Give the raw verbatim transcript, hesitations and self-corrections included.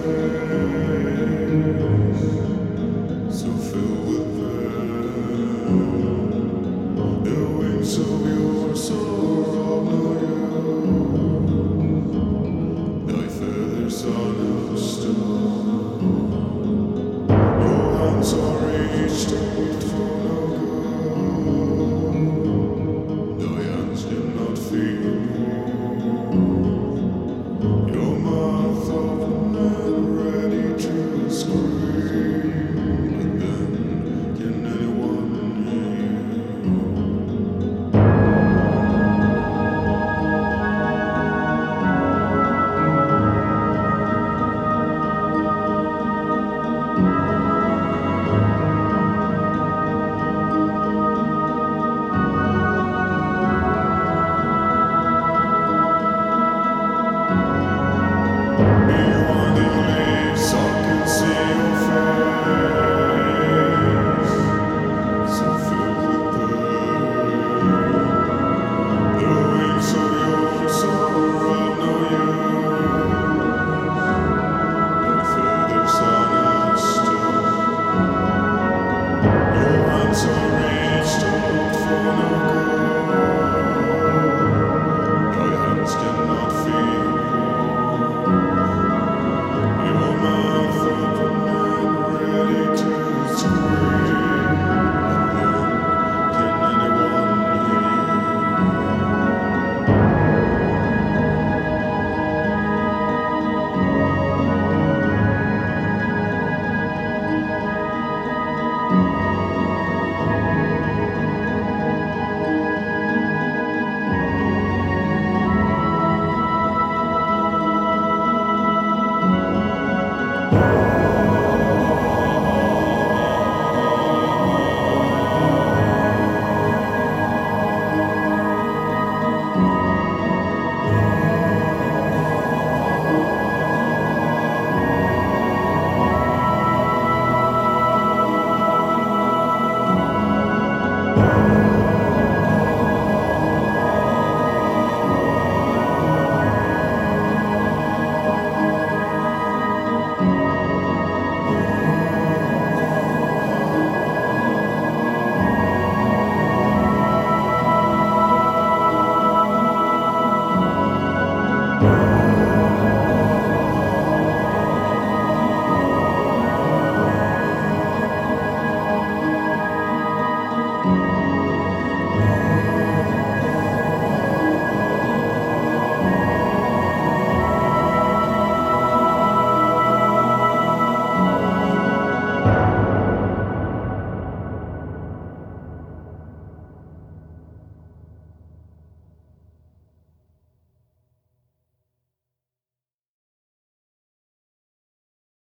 so filled with pain. The wings of your soul know you. Thy feathers are no stone. Your hands are reached out for no good. Thy hands did not feel. Your mouth open and ready to scream. But then, can anyone hear beyond the leaves? I can see your face, so filled with pain. The wings of your soul have no use. Thy feathers are not stone. Your hands are reached out for no good. Thy hands cannot feel. Your mouth open and ready to scream. But then, can anyone hear? Oh